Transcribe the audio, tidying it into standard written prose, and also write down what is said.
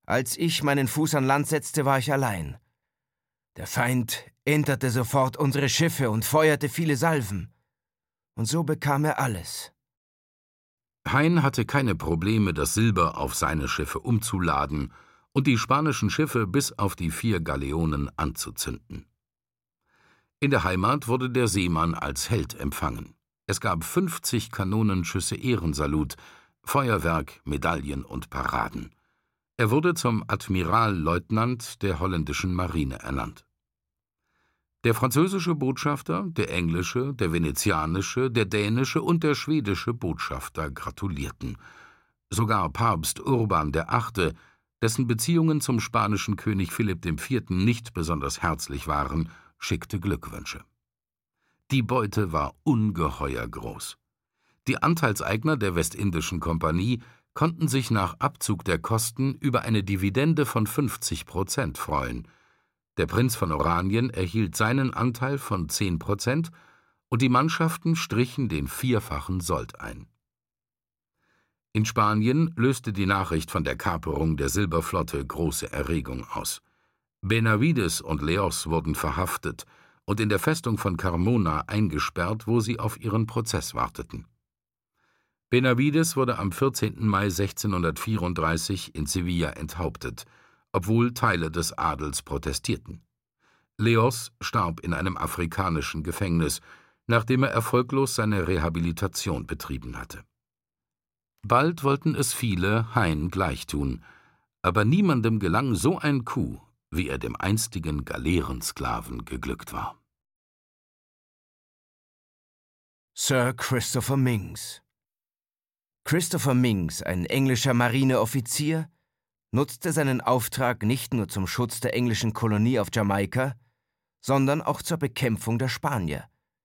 Als ich meinen Fuß an Land setzte, war ich allein. Der Feind enterte sofort unsere Schiffe und feuerte viele Salven. Und so bekam er alles. Hein hatte keine Probleme, das Silber auf seine Schiffe umzuladen und die spanischen Schiffe bis auf die 4 Galeonen anzuzünden. In der Heimat wurde der Seemann als Held empfangen. Es gab 50 Kanonenschüsse Ehrensalut, Feuerwerk, Medaillen und Paraden. Er wurde zum Admiralleutnant der holländischen Marine ernannt. Der französische Botschafter, der englische, der venezianische, der dänische und der schwedische Botschafter gratulierten. Sogar Papst Urban VIII., dessen Beziehungen zum spanischen König Philipp IV. Nicht besonders herzlich waren, schickte Glückwünsche. Die Beute war ungeheuer groß. Die Anteilseigner der Westindischen Kompanie konnten sich nach Abzug der Kosten über eine Dividende von 50% freuen. Der Prinz von Oranien erhielt seinen Anteil von 10% und die Mannschaften strichen den 4-fachen Sold ein. In Spanien löste die Nachricht von der Kaperung der Silberflotte große Erregung aus. Benavides und Leos wurden verhaftet und in der Festung von Carmona eingesperrt, wo sie auf ihren Prozess warteten. Benavides wurde am 14. Mai 1634 in Sevilla enthauptet, obwohl Teile des Adels protestierten. Leos starb in einem afrikanischen Gefängnis, nachdem er erfolglos seine Rehabilitation betrieben hatte. Bald wollten es viele Hein gleichtun, aber niemandem gelang so ein Coup, wie er dem einstigen Galeerensklaven geglückt war. Sir Christopher Minks. Christopher Minks, ein englischer Marineoffizier, nutzte seinen Auftrag nicht nur zum Schutz der englischen Kolonie auf Jamaika, sondern auch zur Bekämpfung der Spanier.